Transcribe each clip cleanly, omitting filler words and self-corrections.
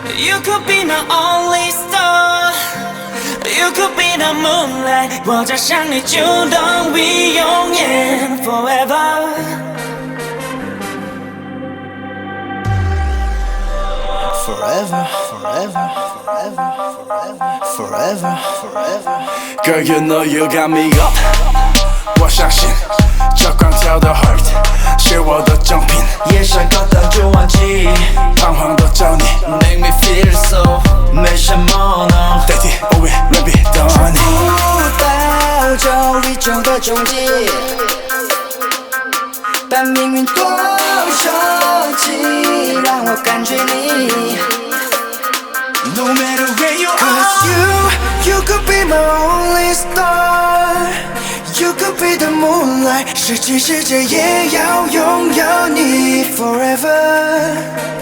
You could be my only star, you could be the moonlight. 我จะ向你主动 ，We 永远 forever。 Forever, forever, forever, forever, forever, forever. Girl, you know you got me up. 我相信这光跳的 heart 是我的奖品。 夜深高档就忘记， 彷徨的找你 ，Make me feel so， 没什么呢。 代替 always repeat 的你。 不到就一种的终结，把命运多收集，让我感觉你。 No matter where you Cause are, you could be my only star, you could be the moonlight， 失去世界也要拥有你 forever。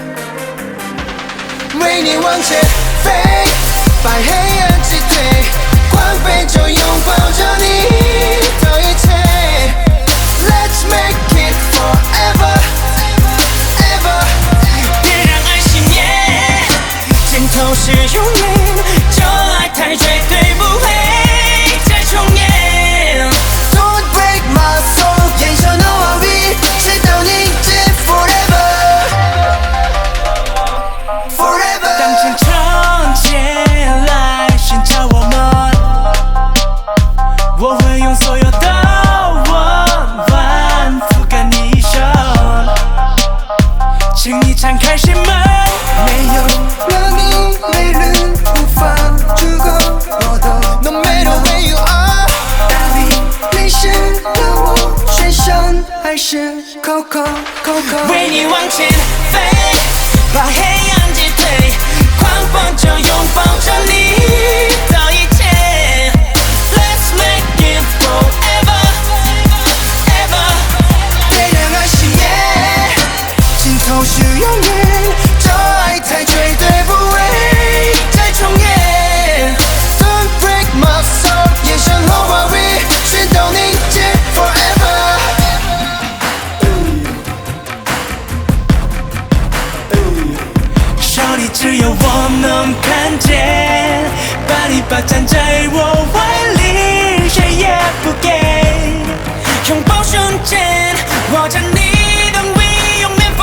为你往前飞，把黑暗击退，光背就拥抱着你的一切。Let's make it forever, ever。 别让爱熄灭，尽头是永远，这爱太绝对不会再重演。 Don't break my soul， 眼神的往必直到凝结 forever， forever。 当前程前来寻找我们，我会用所有的温暖覆盖你一生，请你敞开心门。 没有了你，没人无法足够我的。No matter where you are， 大力离世的我，全身还是 Coco。 为你往前飞，把黑暗击退，狂风就拥抱着你的一切。Let's make it forever, ever。 别让爱熄灭，尽头是永远，这爱太绝对不会再重演。Don't break my soul， 眼神和话语全都凝结 forever。 手里只有我能看见，把你霸占在我怀里，谁也不给。拥抱瞬间，我将你等为永远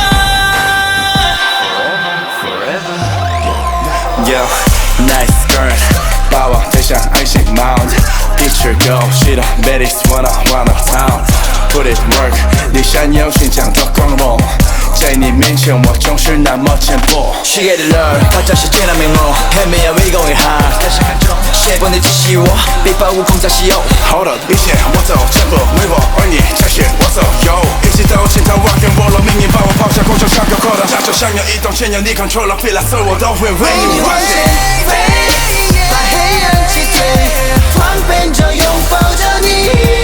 Yeah, nice girl， 把我推向爱情 Mount， 一直 go， she the baddest wanna town。Put it work， 你闪耀寻常的光荣，在你面前我总是那么浅薄。 시계를 널 화장실 지나면 뭐 헤매야 we going high， 세 번의 지시我被保护控制使用。 Hold up， 一切我都全部为我而你展现我所有，一起到尽头 rock and roll， 命运把我抛下空中上个 quarter， 加就想要移动，先由你 control， feel like 所有我都会为你完成。 把黑暗击退，狂奔着拥抱着你。